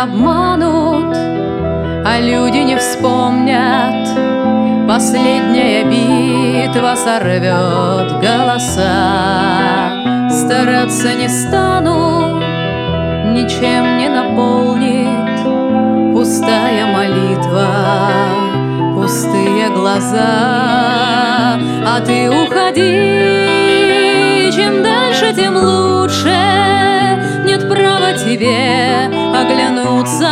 обманут, а люди не вспомнят. Последняя битва сорвет голоса. Стараться не стану, ничем не наполнит пустая молитва, пустые глаза. А ты уходи, чем дальше, тем лучше. Нет права тебе оглянуться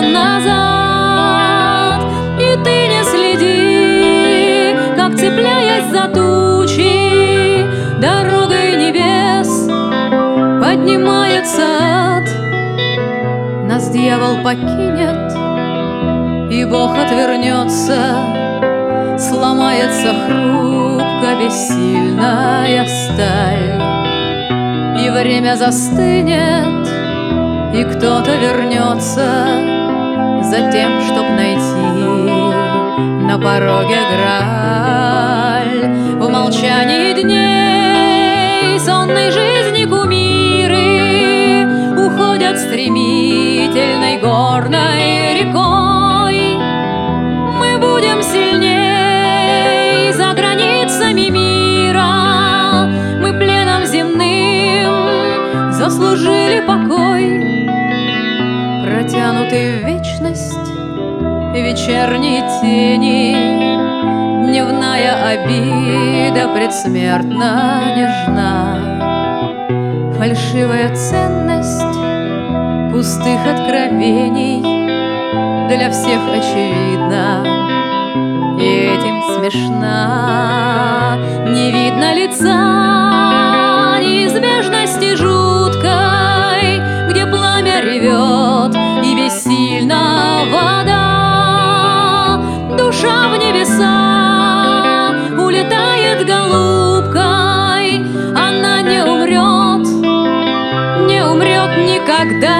назад. И ты не следи, как, цепляясь за тучи, дорогой небес поднимается ад. Нас дьявол покинет, и Бог отвернется. Сломается хрупко бессильная сталь, и время застынет, и кто-то вернется за тем, чтоб найти на пороге Грааль. В молчании дней сонной жизни кумиры уходят стремительной горной рекой. Мы будем сильней за границами мира, мы пленом земным заслужили покой. Протянуты в вечность вечерние тени, дневная обида предсмертно нежна. Фальшивая ценность пустых откровений для всех очевидна, и этим смешна. Не видно лица неизбежности жуткой, где пламя ревет и бессильна вода. Душа в небеса улетает голубкой, она не умрет, не умрет никогда.